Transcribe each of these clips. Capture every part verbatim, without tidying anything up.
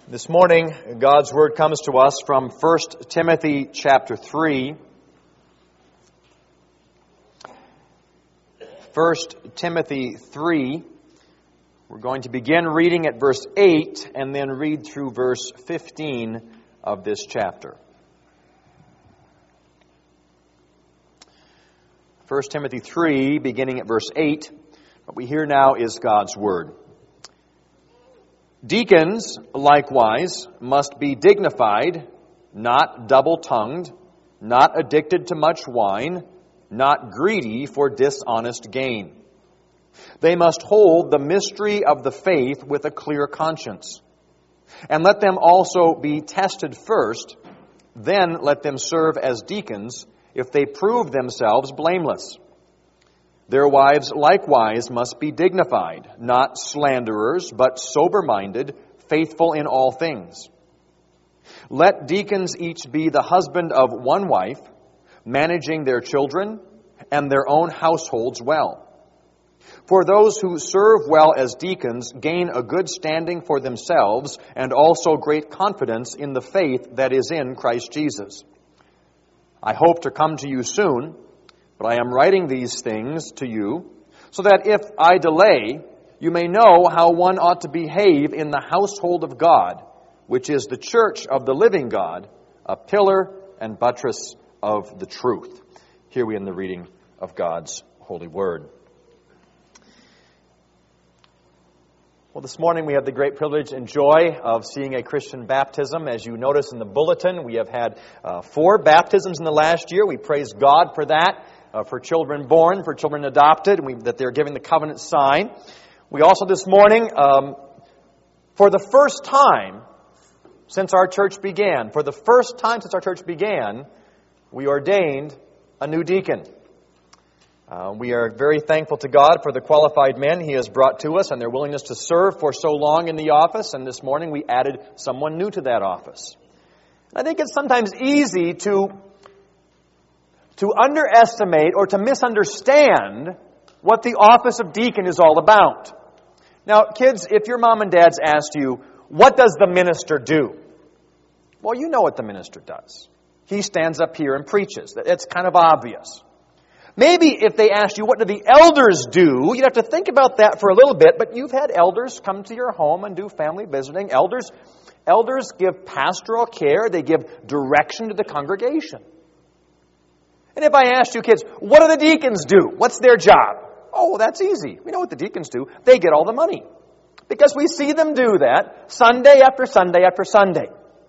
This morning, God's Word comes to us from First Timothy chapter three. First Timothy three. We're going to begin reading at verse eight and then read through verse fifteen of this chapter. First Timothy three, beginning at verse eight. What we hear now is God's Word. Deacons, likewise, must be dignified, not double-tongued, not addicted to much wine, not greedy for dishonest gain. They must hold the mystery of the faith with a clear conscience. And let them also be tested first, then let them serve as deacons if they prove themselves blameless. Their wives likewise must be dignified, not slanderers, but sober-minded, faithful in all things. Let deacons each be the husband of one wife, managing their children and their own households well. For those who serve well as deacons gain a good standing for themselves and also great confidence in the faith that is in Christ Jesus. I hope to come to you soon, but I am writing these things to you so that if I delay, you may know how one ought to behave in the household of God, which is the church of the living God, a pillar and buttress of the truth. Here we end the reading of God's holy word. Well, this morning we have the great privilege and joy of seeing a Christian baptism. As you notice in the bulletin, we have had uh, four baptisms in the last year. We praise God for that. Uh, for children born, for children adopted, and we, that they're giving the covenant sign. We also this morning, um, for the first time since our church began, for the first time since our church began, we ordained a new deacon. Uh, we are very thankful to God for the qualified men He has brought to us and their willingness to serve for so long in the office, and this morning we added someone new to that office. I think it's sometimes easy to to underestimate or to misunderstand what the office of deacon is all about. Now, kids, if your mom and dad's asked you, what does the minister do? Well, you know what the minister does. He stands up here and preaches. It's kind of obvious. Maybe if they asked you, what do the elders do? You'd have to think about that for a little bit, but you've had elders come to your home and do family visiting. Elders, elders give pastoral care. They give direction to the congregation. And if I asked you kids, what do the deacons do? What's their job? Oh, well, that's easy. We know what the deacons do. They get all the money. Because we see them do that Sunday after Sunday after Sunday.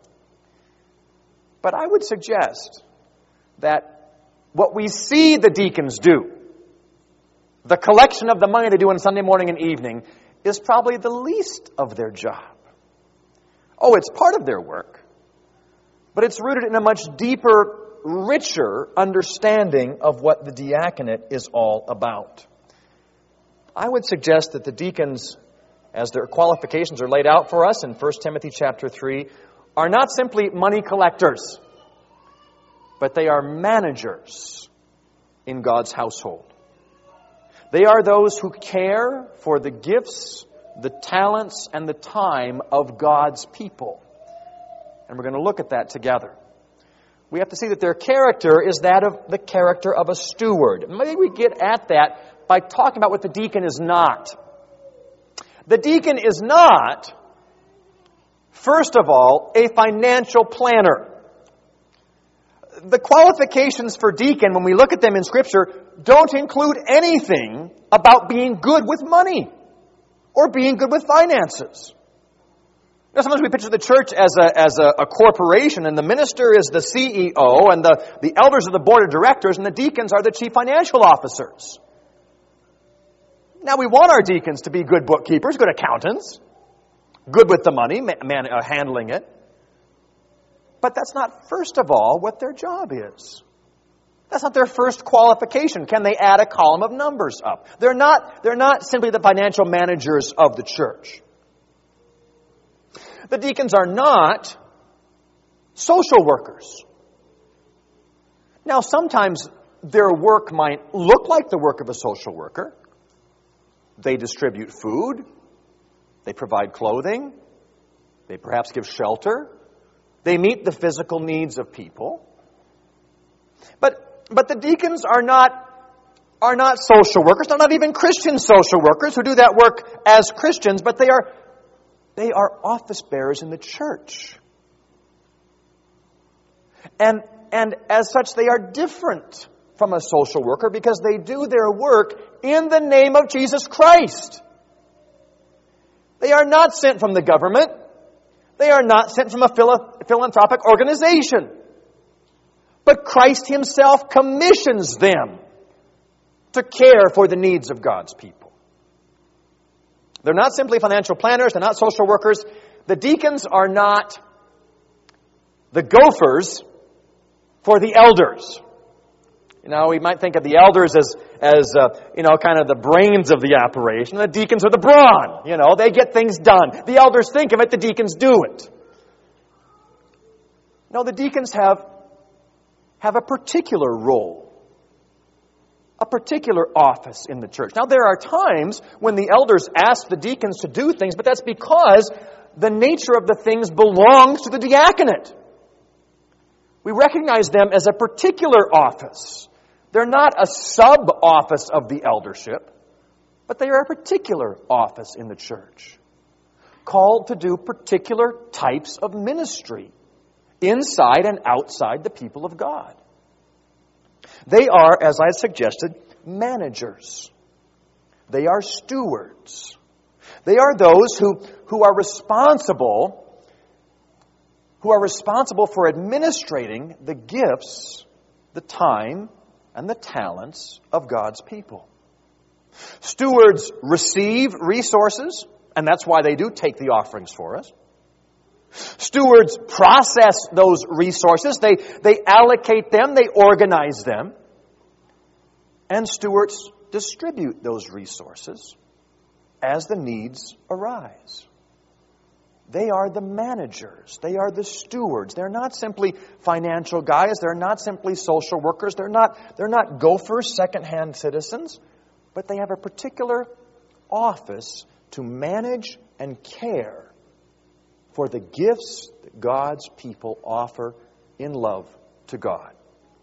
But I would suggest that what we see the deacons do, the collection of the money they do on Sunday morning and evening, is probably the least of their job. Oh, it's part of their work, but it's rooted in a much deeper, richer understanding of what the diaconate is all about. I would suggest that the deacons, as their qualifications are laid out for us in First Timothy chapter three, are not simply money collectors, but they are managers in God's household. They are those who care for the gifts, the talents, and the time of God's people. And we're going to look at that together. We have to see that their character is that of the character of a steward. Maybe we get at that by talking about what the deacon is not. The deacon is not, first of all, a financial planner. The qualifications for deacon, when we look at them in Scripture, don't include anything about being good with money or being good with finances. You know, sometimes we picture the church as a as a, a corporation, and the minister is the C E O, and the, the elders are the board of directors, and the deacons are the chief financial officers. Now, we want our deacons to be good bookkeepers, good accountants, good with the money, man, uh, handling it. But that's not, first of all, what their job is. That's not their first qualification. Can they add a column of numbers up? They're not, they're not simply the financial managers of the church. The deacons are not social workers. Now, sometimes their work might look like the work of a social worker. They distribute food. They provide clothing. They perhaps give shelter. They meet the physical needs of people. But, but the deacons are not, are not social workers. They're not even Christian social workers who do that work as Christians, but they are, they are office bearers in the church. And, and as such, they are different from a social worker because they do their work in the name of Jesus Christ. They are not sent from the government. They are not sent from a philanthropic organization. But Christ Himself commissions them to care for the needs of God's people. They're not simply financial planners. They're not social workers. The deacons are not the gophers for the elders. You know, we might think of the elders as, as uh, you know, kind of the brains of the operation. The deacons are the brawn. You know, they get things done. The elders think of it, the deacons do it. No, the deacons have, have a particular role, a particular office in the church. Now, there are times when the elders ask the deacons to do things, but that's because the nature of the things belongs to the diaconate. We recognize them as a particular office. They're not a sub-office of the eldership, but they are a particular office in the church, called to do particular types of ministry inside and outside the people of God. They are, as I suggested, managers. They are stewards. They are those who, who are responsible who are responsible for administrating the gifts, the time, and the talents of God's people. Stewards receive resources, and that's why they do take the offerings for us. Stewards process those resources. They, they allocate them. They organize them. And stewards distribute those resources as the needs arise. They are the managers. They are the stewards. They're not simply financial guys. They're not simply social workers. They're not, they're not gophers, second-hand citizens. But they have a particular office to manage and care for the gifts that God's people offer in love to God.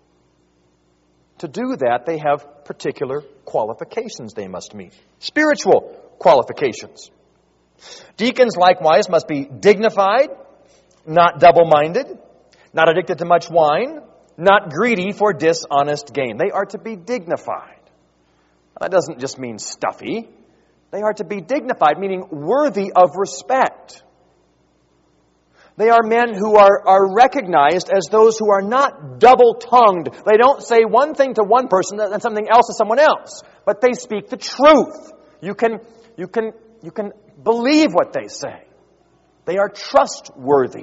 To do that, they have particular qualifications they must meet. Spiritual qualifications. Deacons, likewise, must be dignified, not double-minded, not addicted to much wine, not greedy for dishonest gain. They are to be dignified. That doesn't just mean stuffy. They are to be dignified, meaning worthy of respect. They are men who are, are recognized as those who are not double-tongued. They don't say one thing to one person and something else to someone else, but they speak the truth. You can, you can, you can believe what they say. They are trustworthy.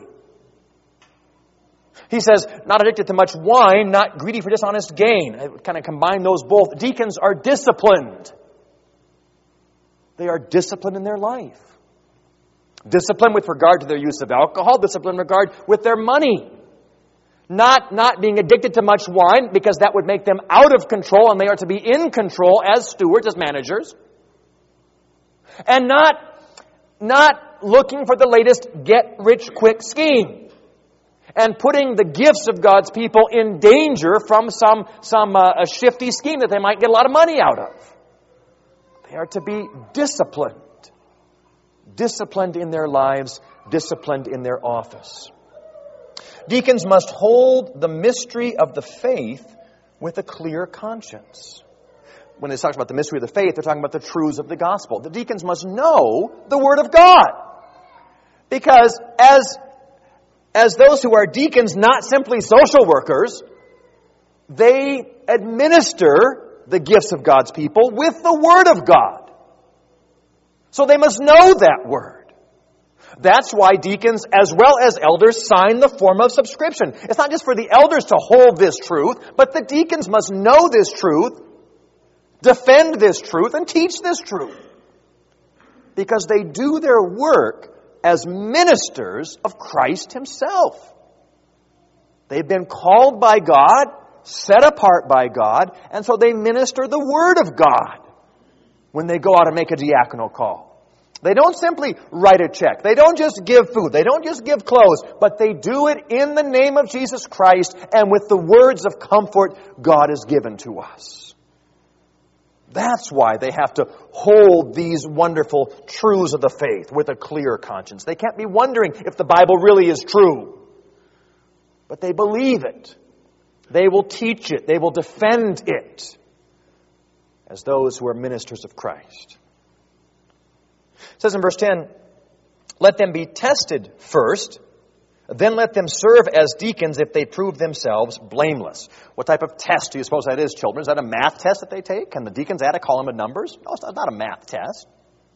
He says, not addicted to much wine, not greedy for dishonest gain. I kind of combine those both. Deacons are disciplined. They are disciplined in their life. Discipline with regard to their use of alcohol. Discipline in regard with their money. Not, not being addicted to much wine because that would make them out of control and they are to be in control as stewards, as managers. And not, not looking for the latest get-rich-quick scheme. And putting the gifts of God's people in danger from some, some uh, a shifty scheme that they might get a lot of money out of. They are to be disciplined. Disciplined in their lives, disciplined in their office. Deacons must hold the mystery of the faith with a clear conscience. When it talks about the mystery of the faith, they're talking about the truths of the gospel. The deacons must know the Word of God. Because as, as those who are deacons, not simply social workers, they administer the gifts of God's people with the Word of God. So they must know that Word. That's why deacons, as well as elders, sign the form of subscription. It's not just for the elders to hold this truth, but the deacons must know this truth, defend this truth, and teach this truth. Because they do their work as ministers of Christ Himself. They've been called by God, set apart by God, and so they minister the Word of God when they go out and make a diaconal call. They don't simply write a check. They don't just give food. They don't just give clothes. But they do it in the name of Jesus Christ and with the words of comfort God has given to us. That's why they have to hold these wonderful truths of the faith with a clear conscience. They can't be wondering if the Bible really is true. But they believe it. They will teach it. They will defend it as those who are ministers of Christ. It says in verse ten, let them be tested first, then let them serve as deacons if they prove themselves blameless. What type of test do you suppose that is, children? Is that a math test that they take? Can the deacons add a column of numbers? No, it's not a math test.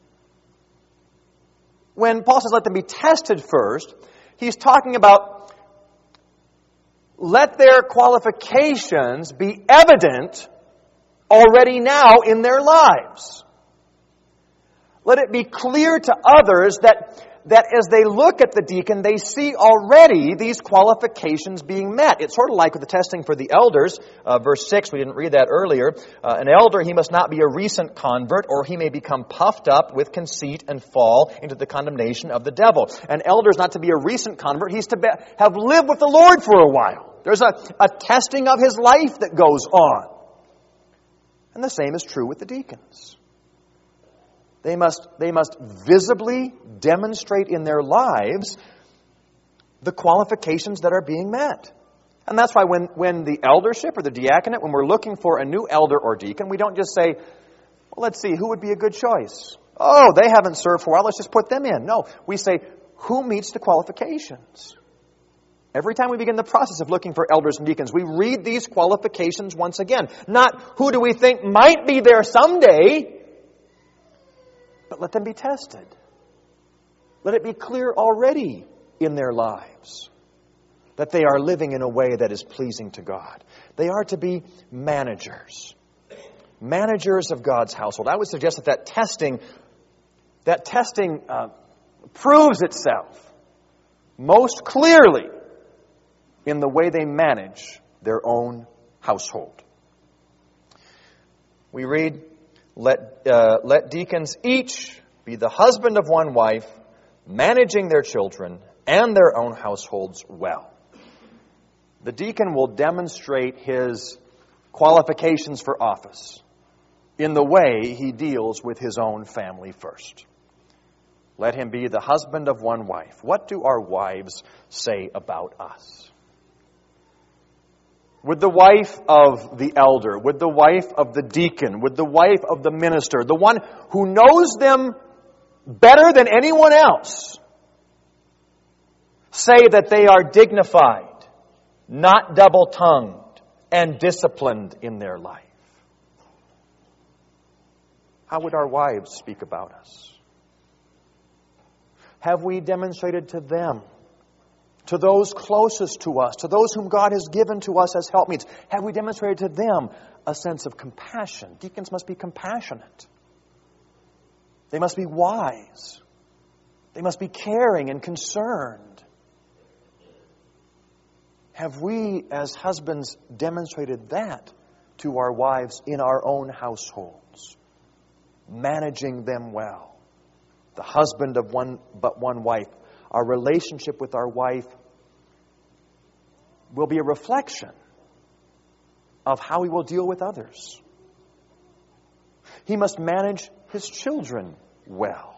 When Paul says let them be tested first, he's talking about let their qualifications be evident already now in their lives. Let it be clear to others that that as they look at the deacon, they see already these qualifications being met. It's sort of like with the testing for the elders. Uh, verse six, we didn't read that earlier. Uh, an elder, he must not be a recent convert, or he may become puffed up with conceit and fall into the condemnation of the devil. An elder is not to be a recent convert. He's to be, have lived with the Lord for a while. There's a, a testing of his life that goes on. And the same is true with the deacons. They must, they must visibly demonstrate in their lives the qualifications that are being met. And that's why when, when the eldership or the diaconate, when we're looking for a new elder or deacon, we don't just say, well, let's see, who would be a good choice? Oh, they haven't served for a while, let's just put them in. No, we say, who meets the qualifications? Every time we begin the process of looking for elders and deacons, we read these qualifications once again. Not who do we think might be there someday, but let them be tested. Let it be clear already in their lives that they are living in a way that is pleasing to God. They are to be managers. Managers of God's household. I would suggest that that testing, that testing uh, proves itself most clearly in the way they manage their own household. We read, Let, uh, let deacons each be the husband of one wife, managing their children and their own households well. The deacon will demonstrate his qualifications for office in the way he deals with his own family first. Let him be the husband of one wife. What do our wives say about us? Would the wife of the elder, would the wife of the deacon, would the wife of the minister, the one who knows them better than anyone else, say that they are dignified, not double-tongued, and disciplined in their life? How would our wives speak about us? Have we demonstrated to them, to those closest to us, to those whom God has given to us as helpmeets, have we demonstrated to them a sense of compassion? Deacons must be compassionate. They must be wise. They must be caring and concerned. Have we, as husbands, demonstrated that to our wives in our own households, managing them well? The husband of one but one wife. Our relationship with our wife will be a reflection of how he will deal with others. He must manage his children well.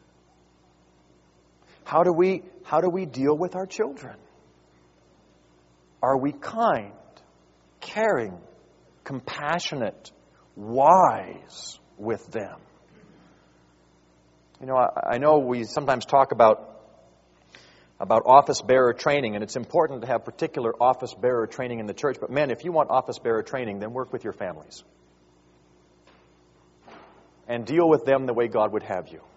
How do we, how do we deal with our children? Are we kind, caring, compassionate, wise with them? You know, I, I know we sometimes talk about about office bearer training, and it's important to have particular office bearer training in the church. But men, if you want office bearer training, then work with your families. And deal with them the way God would have you.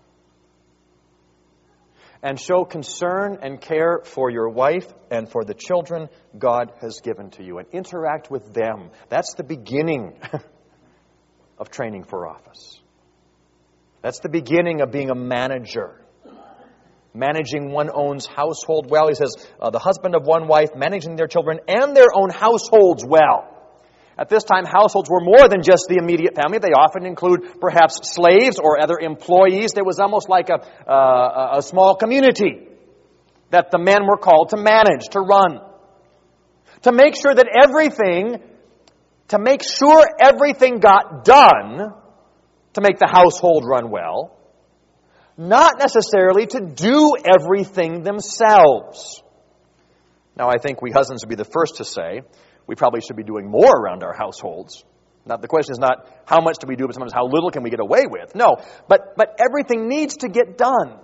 And show concern and care for your wife and for the children God has given to you. And interact with them. That's the beginning of training for office. That's the beginning of being a manager. Managing one own's household well. He says, uh, the husband of one wife, managing their children and their own households well. At this time, households were more than just the immediate family. They often include perhaps slaves or other employees. There was almost like a, uh, a small community that the men were called to manage, to run. To make sure that everything, to make sure everything got done to make the household run well, not necessarily to do everything themselves. Now, I think we husbands would be the first to say we probably should be doing more around our households. Now, the question is not how much do we do, but sometimes how little can we get away with. No, but but everything needs to get done.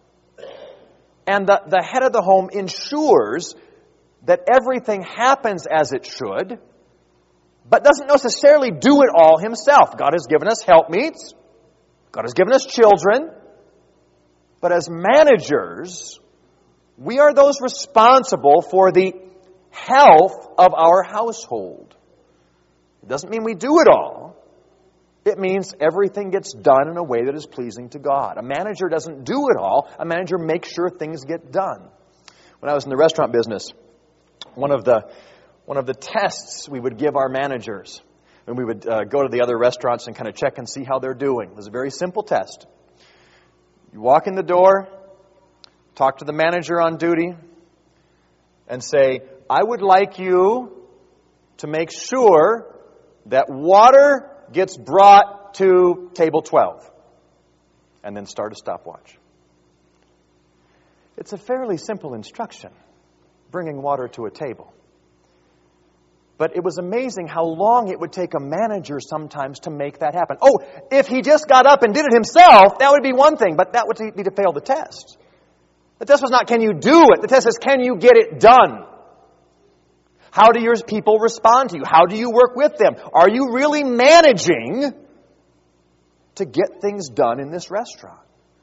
And the, the head of the home ensures that everything happens as it should, but doesn't necessarily do it all himself. God has given us helpmeets. God has given us children. But as managers, we are those responsible for the health of our household. It doesn't mean we do it all. It means everything gets done in a way that is pleasing to God. A manager doesn't do it all. A manager makes sure things get done. When I was in the restaurant business, one of the one of the tests we would give our managers, and we would uh, go to the other restaurants and kind of check and see how they're doing. It was a very simple test. You walk in the door, talk to the manager on duty, and say, I would like you to make sure that water gets brought to table twelve. And then start a stopwatch. It's a fairly simple instruction, bringing water to a table. But it was amazing how long it would take a manager sometimes to make that happen. Oh, if he just got up and did it himself, that would be one thing, but that would be to fail the test. The test was not, can you do it? The test is, can you get it done? How do your people respond to you? How do you work with them? Are you really managing to get things done in this restaurant?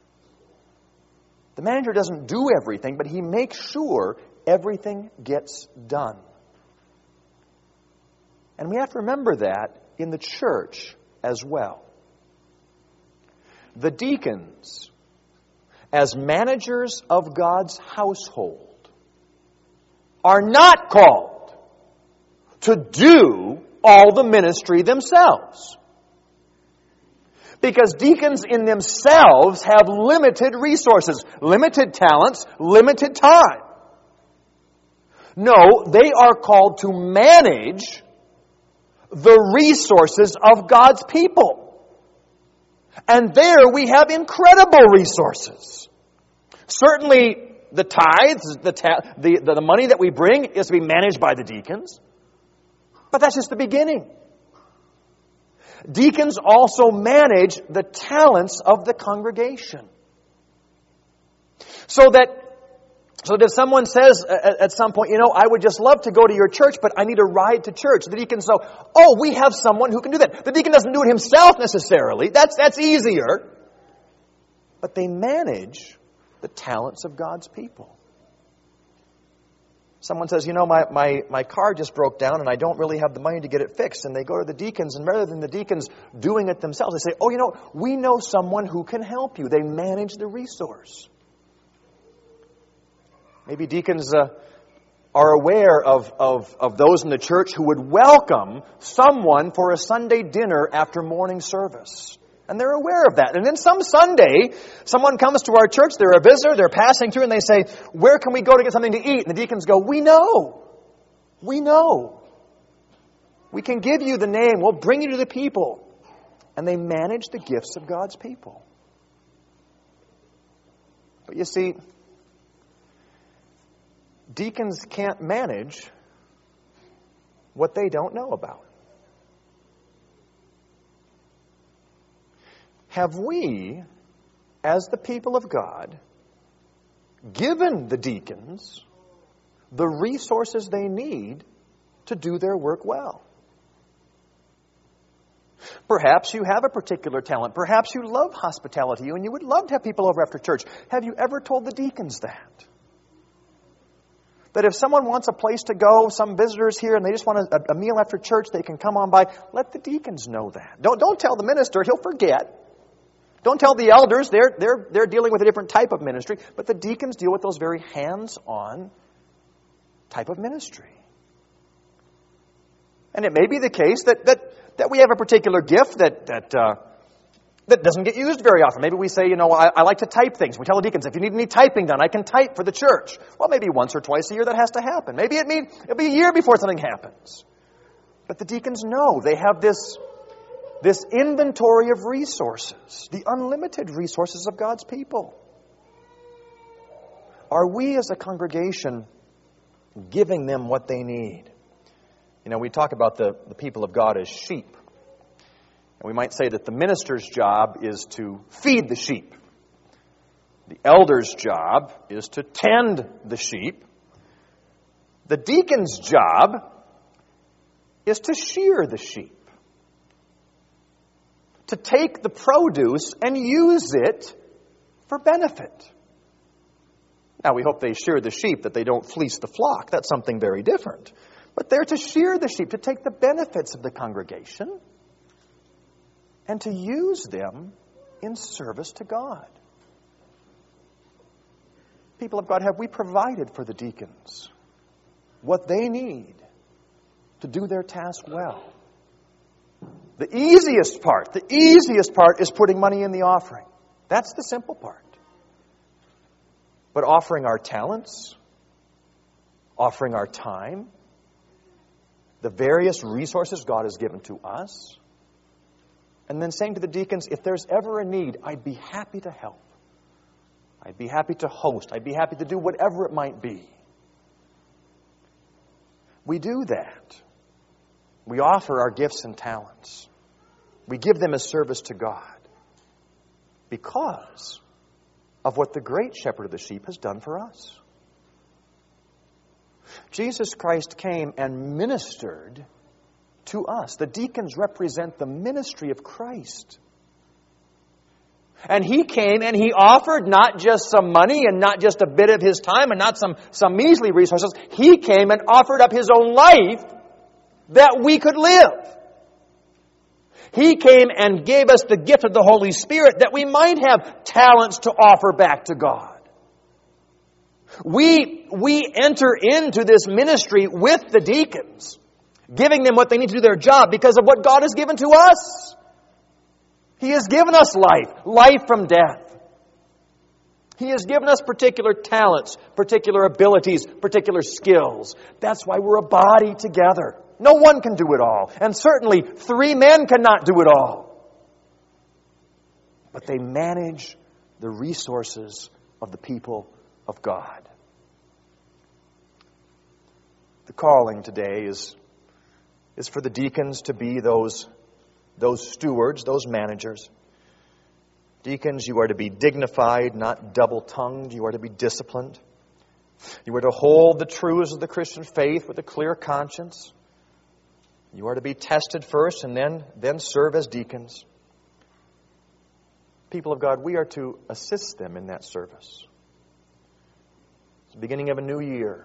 The manager doesn't do everything, but he makes sure everything gets done. And we have to remember that in the church as well. The deacons, as managers of God's household, are not called to do all the ministry themselves. Because deacons in themselves have limited resources, limited talents, limited time. No, they are called to manage the resources of God's people. And there we have incredible resources. Certainly the tithes, the, ta- the, the, the money that we bring is to be managed by the deacons. But that's just the beginning. Deacons also manage the talents of the congregation. So that So that if someone says at some point, you know, I would just love to go to your church, but I need a ride to church, the deacon says, oh, we have someone who can do that. The deacon doesn't do it himself necessarily. That's, that's easier. But they manage the talents of God's people. Someone says, you know, my, my, my car just broke down and I don't really have the money to get it fixed. And they go to the deacons, and rather than the deacons doing it themselves, they say, oh, you know, we know someone who can help you. They manage the resource. Maybe deacons uh, are aware of, of, of those in the church who would welcome someone for a Sunday dinner after morning service. And they're aware of that. And then some Sunday, someone comes to our church, they're a visitor, they're passing through, and they say, where can we go to get something to eat? And the deacons go, we know. We know. We can give you the name. We'll bring you to the people. And they manage the gifts of God's people. But you see, deacons can't manage what they don't know about. Have we, as the people of God, given the deacons the resources they need to do their work well? Perhaps you have a particular talent. Perhaps you love hospitality and you would love to have people over after church. Have you ever told the deacons that? That if someone wants a place to go, some visitors here, and they just want a, a meal after church, they can come on by. Let the deacons know that. Don't, don't tell the minister, he'll forget. Don't tell the elders, they're, they're, they're dealing with a different type of ministry. But the deacons deal with those very hands-on type of ministry. And it may be the case that that, that we have a particular gift that that uh, that doesn't get used very often. Maybe we say, you know, I, I like to type things. We tell the deacons, if you need any typing done, I can type for the church. Well, maybe once or twice a year that has to happen. Maybe it mean, it'll be a year before something happens. But the deacons know. They have this, this inventory of resources, the unlimited resources of God's people. Are we as a congregation giving them what they need? You know, we talk about the, the people of God as sheep. And we might say that the minister's job is to feed the sheep. The elder's job is to tend the sheep. The deacon's job is to shear the sheep. To take the produce and use it for benefit. Now, we hope they shear the sheep, that they don't fleece the flock. That's something very different. But they're to shear the sheep, to take the benefits of the congregation and to use them in service to God. People of God, have we provided for the deacons what they need to do their task well? The easiest part, the easiest part is putting money in the offering. That's the simple part. But offering our talents, offering our time, the various resources God has given to us, and then saying to the deacons, if there's ever a need, I'd be happy to help. I'd be happy to host. I'd be happy to do whatever it might be. We do that. We offer our gifts and talents. We give them as service to God because of what the great shepherd of the sheep has done for us. Jesus Christ came and ministered to us. The deacons represent the ministry of Christ. And He came and He offered not just some money and not just a bit of His time and not some, some measly resources. He came and offered up His own life that we could live. He came and gave us the gift of the Holy Spirit that we might have talents to offer back to God. We, we enter into this ministry with the deacons, giving them what they need to do their job because of what God has given to us. He has given us life, life from death. He has given us particular talents, particular abilities, particular skills. That's why we're a body together. No one can do it all. And certainly three men cannot do it all. But they manage the resources of the people of God. The calling today is, is for the deacons to be those, those stewards, those managers. Deacons, you are to be dignified, not double-tongued. You are to be disciplined. You are to hold the truths of the Christian faith with a clear conscience. You are to be tested first and then, then serve as deacons. People of God, we are to assist them in that service. It's the beginning of a new year.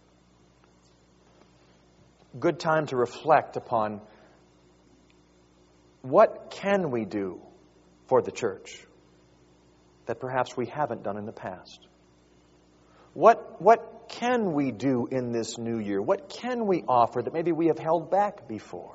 Good time to reflect upon what can we do for the church that perhaps we haven't done in the past. What, what can we do in this new year? What can we offer that maybe we have held back before?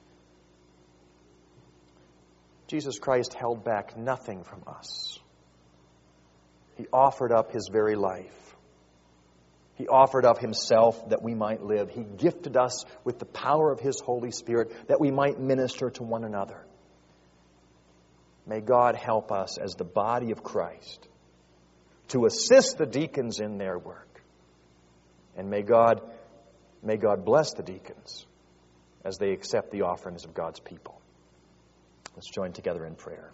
Jesus Christ held back nothing from us. He offered up His very life. He offered up Himself that we might live. He gifted us with the power of His Holy Spirit that we might minister to one another. May God help us as the body of Christ to assist the deacons in their work. And may God, may God bless the deacons as they accept the offerings of God's people. Let's join together in prayer.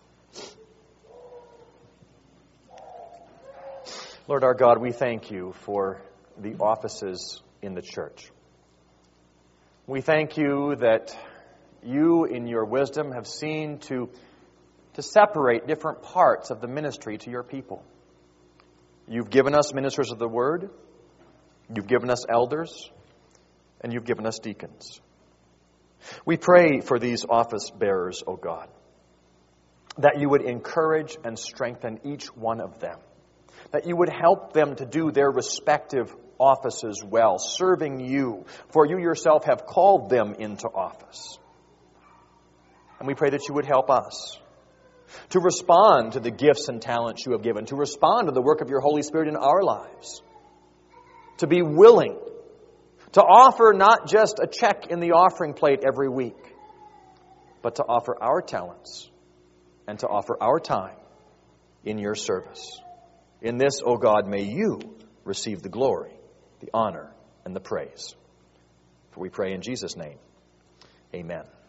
Lord our God, we thank You for the offices in the church. We thank You that You, in Your wisdom, have seen to, to separate different parts of the ministry to Your people. You've given us ministers of the Word, You've given us elders, and You've given us deacons. We pray for these office bearers, O God, that You would encourage and strengthen each one of them, that You would help them to do their respective offices well, serving you, for you yourself have called them into office. And we pray that you would help us to respond to the gifts and talents you have given, to respond to the work of your Holy Spirit in our lives, to be willing to offer not just a check in the offering plate every week, but to offer our talents and to offer our time in your service. In this, O God, may you receive the glory, the honor, and the praise. For we pray in Jesus' name. Amen.